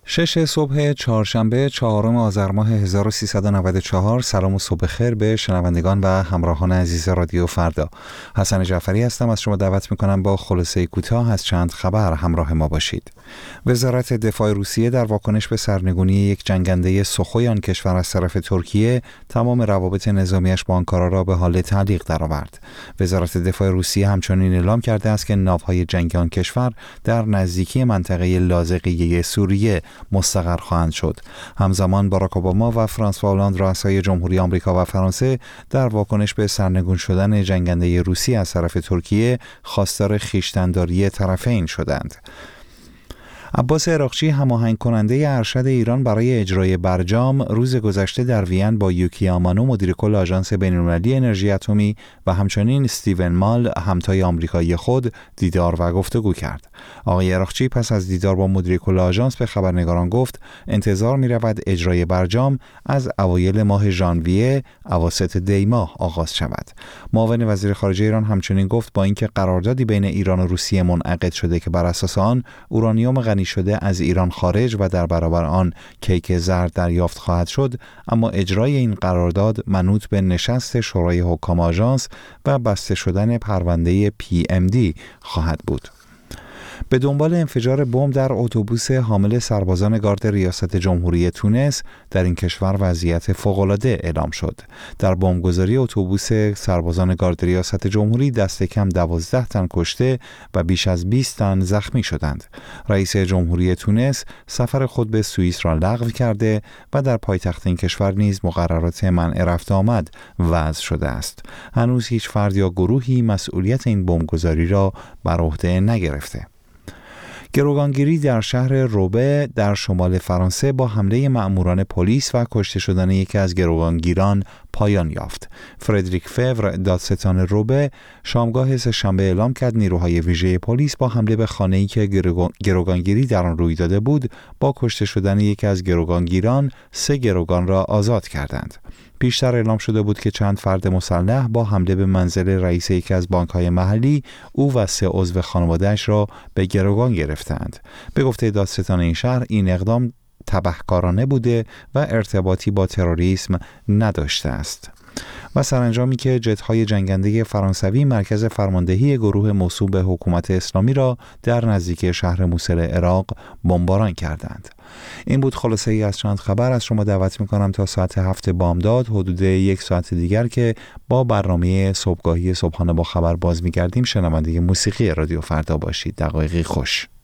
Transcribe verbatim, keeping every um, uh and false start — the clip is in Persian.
شش صبح چهارشنبه چهارم آذر ماه هزار و سیصد و نود و چهار. سلام و صبح خیر به شنوندگان و همراهان عزیز رادیو فردا. حسن جعفری هستم، از شما دعوت میکنم با خلاصه کوتاه از چند خبر همراه ما باشید. وزارت دفاع روسیه در واکنش به سرنگونی یک جنگنده سخوی آن کشور از طرف ترکیه تمام روابط نظامیش با آنکارا را به حال تعلیق درآورد. وزارت دفاع روسیه همچنین اعلام کرده است که ناوهای جنگی آن کشور در نزدیکی منطقه لاذقیه سوریه مستقر خواهند شد. همزمان باراک اوباما و فرانسوا هولند رؤسای جمهوری آمریکا و فرانسه در واکنش به سرنگون شدن جنگنده روسی از طرف ترکیه خواستار خویشتن‌داری طرفین شدند. عباس عراقچی، هماهنگ کننده ارشد ایران برای اجرای برجام، روز گذشته در وین با یوکی آمانو مدیر کل آژانس بین‌المللی انرژی اتمی و همچنین استیون مال همتای آمریکایی خود دیدار و گفتگو کرد. آقای عراقچی پس از دیدار با مدیر کل آژانس به خبرنگاران گفت انتظار می‌رود اجرای برجام از اوایل ماه ژانویه اواسط دی ماه آغاز شود. معاون وزیر خارجه ایران همچنین گفت با اینکه قراردادی بین ایران و روسیه منعقد شده که بر اساس آن اورانیوم غنی شده از ایران خارج و در برابر آن کیک زرد دریافت خواهد شد، اما اجرای این قرارداد منوط به نشست شورای حکام آژانس و بسته شدن پرونده پی ام دی خواهد بود. به دنبال انفجار بمب در اتوبوس حامل سربازان گارد ریاست جمهوری تونس در این کشور وضعیت فوق‌العاده اعلام شد. در بمبگذاری اتوبوس سربازان گارد ریاست جمهوری دست کم دوازده تن کشته و بیش از بیست تن زخمی شدند. رئیس جمهوری تونس سفر خود به سوئیس را لغو کرده و در پایتخت این کشور نیز مقررات منع رفت آمد وضع شده است. هنوز هیچ فرد یا گروهی مسئولیت این بمبگذاری را بر عهده نگرفته. گروگانگیری در شهر روبه در شمال فرانسه با حمله مأموران پلیس و کشته شدن یکی از گروگانگیران پایان یافت. فردریک فور، دادستان روبه، شامگاه سه‌شنبه اعلام کرد نیروهای ویژه پلیس با حمله به خانه‌ای که گروگانگیری در آن روی داده بود با کشته شدن یکی از گروگانگیران سه گروگان را آزاد کردند. پیشتر اعلام شده بود که چند فرد مسلح با حمله به منزل رئیس یکی از بانک‌های محلی او و سه عضو خانواده‌اش را به گروگان گرفتند. به گفته دادستان این شهر این اقدام تبهکارانه بوده و ارتباطی با تروریسم نداشته است. و سرانجامی که جت‌های جنگنده فرانسوی مرکز فرماندهی گروه موسوم به حکومت اسلامی را در نزدیکی شهر موصل عراق بمباران کردند. این بود خلاصه ای از چند خبر. از شما دعوت می‌کنم تا ساعت هفت بامداد حدود یک ساعت دیگر که با برنامه صبحگاهی صبحانه با خبر باز می‌گردیم شنونده موسیقی رادیو فردا باشید. دقایقی خوش.